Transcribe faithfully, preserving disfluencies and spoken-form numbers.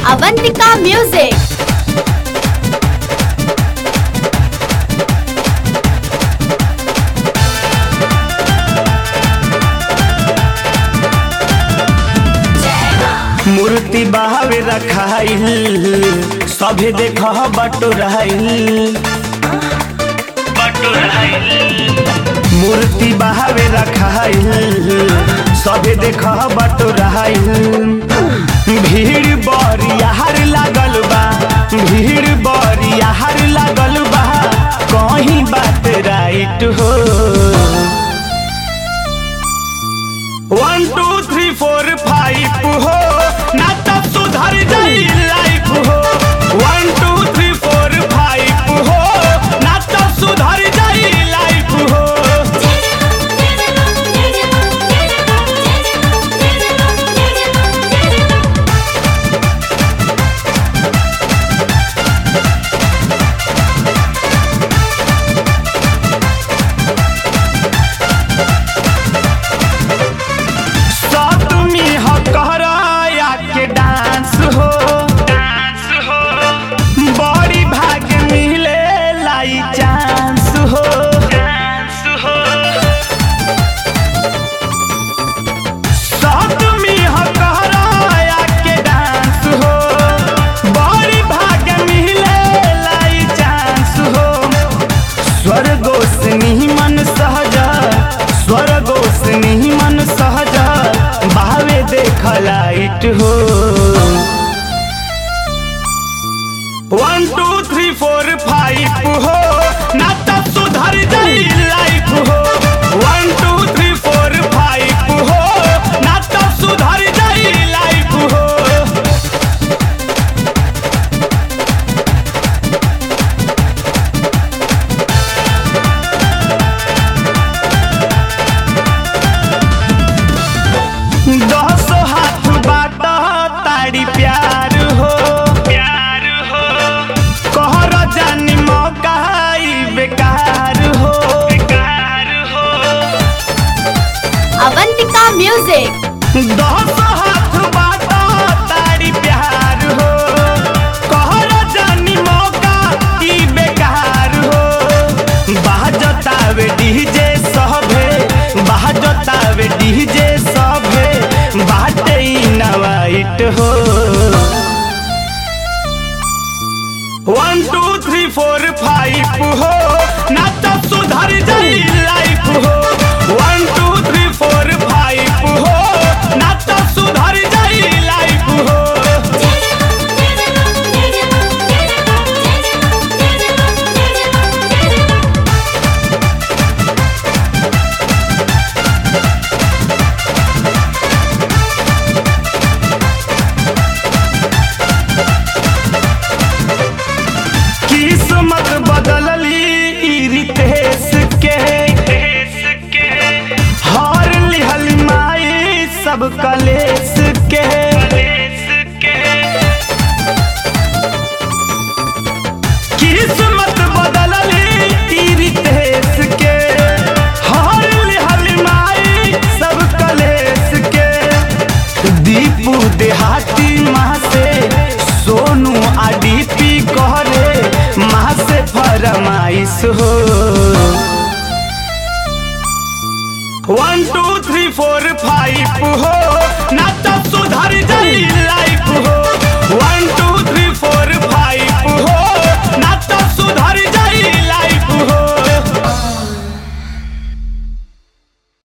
Avantika Music. मूर्ति बहावे रखाइल सभे देख बटोराइल मूर्ति बहावे रखाइल सभे देख बटोराइल भीड़ बरियार लागल बा भीड़ बरियार लागल बा कहीं बात राइट हो one two three four five हो ना तब सुधर जाई लाइफ हो one two three four five हो ना तब सुधर जाई लाइफ हो सतमी हो कहराया के डांस हो डांस हो बड़ी भाग मिले लाई चांस हो डांस हो सतमी हो कहराया के डांस हो बड़ी भाग मिले लाई चांस हो स्वर्गो से निमन सहज स्वर्गो से निमन सहज बावे देख लाइट हो one two three four five हो ना तब सुधर जाई लाइफ हो one two three four five हो ना तब सुधर जाई लाइफ हो दस हाथ बाटा ताड़ी प्यार हो प्यार हो कहर जानी मौका ई बेकार हो बेकार हो Avantika Music. दस हाथ बाटा ताड़ी प्यार हो कहर जानी मौका ई बेकार हो बाजतावे डीजे सभे बाजतावे डीजे सभे बाटे नवाइट हो one two three four five हो ना तब सुधर जाई लाइफ हो one two three four five हो ना तब सुधर जाई लाइफ हो किस्मत बदलली ई रितेश के हार लिहल माई सब कलेश के किस्मत बदलली ई रितेश के हार लिहल माई सब कलेश के दीपू देहाती माँ से सोनू आडीपी कहरे माँ से फरमाइश हो one two three four five हो